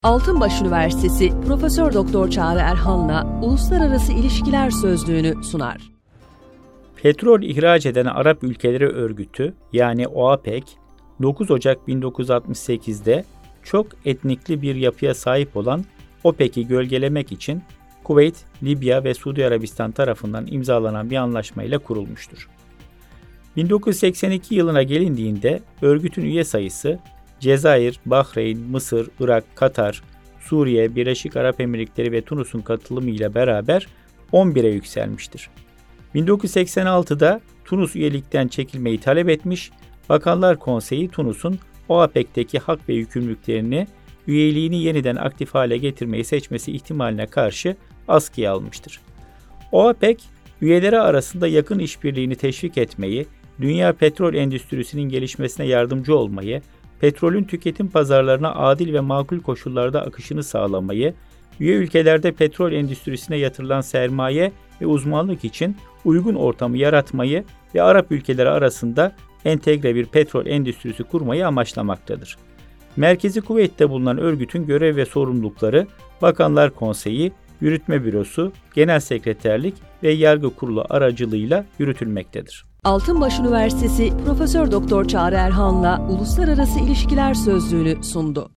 Altınbaş Üniversitesi Profesör Doktor Çağrı Erhan'la Uluslararası İlişkiler Sözlüğünü sunar. Petrol ihraç eden Arap Ülkeleri Örgütü yani OAPEC, 9 Ocak 1968'de çok etnikli bir yapıya sahip olan OPEC'i gölgelemek için Kuveyt, Libya ve Suudi Arabistan tarafından imzalanan bir anlaşmayla kurulmuştur. 1982 yılına gelindiğinde örgütün üye sayısı Cezayir, Bahreyn, Mısır, Irak, Katar, Suriye, Birleşik Arap Emirlikleri ve Tunus'un katılımıyla beraber 11'e yükselmiştir. 1986'da Tunus üyelikten çekilmeyi talep etmiş, Bakanlar Konseyi Tunus'un OAPEC'teki hak ve yükümlülüklerini üyeliğini yeniden aktif hale getirmeyi seçmesi ihtimaline karşı askıya almıştır. OAPEC, üyeleri arasında yakın işbirliğini teşvik etmeyi, dünya petrol endüstrisinin gelişmesine yardımcı olmayı, petrolün tüketim pazarlarına adil ve makul koşullarda akışını sağlamayı, üye ülkelerde petrol endüstrisine yatırılan sermaye ve uzmanlık için uygun ortamı yaratmayı ve Arap ülkeleri arasında entegre bir petrol endüstrisi kurmayı amaçlamaktadır. Merkezi Kuveyt'te bulunan örgütün görev ve sorumlulukları Bakanlar Konseyi, Yürütme Bürosu, Genel Sekreterlik ve Yargı Kurulu aracılığıyla yürütülmektedir. Altınbaş Üniversitesi Profesör Doktor Çağrı Erhan'la Uluslararası İlişkiler Sözlüğünü sundu.